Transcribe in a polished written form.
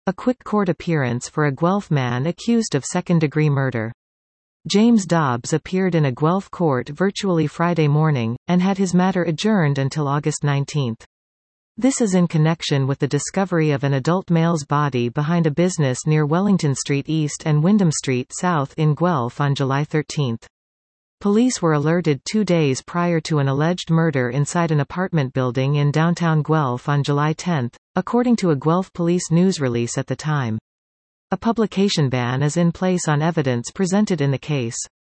A quick court appearance for a Guelph man accused of second-degree murder. James Dobbs appeared in a Guelph court virtually Friday morning, and had his matter adjourned until August 19. This is in connection with the discovery of an adult male's body behind a business near Wellington Street East and Wyndham Street South in Guelph on July 13. Police were alerted 2 days prior to an alleged murder inside an apartment building in downtown Guelph on July 10, according to a Guelph police news release at the time. A publication ban is in place on evidence presented in the case.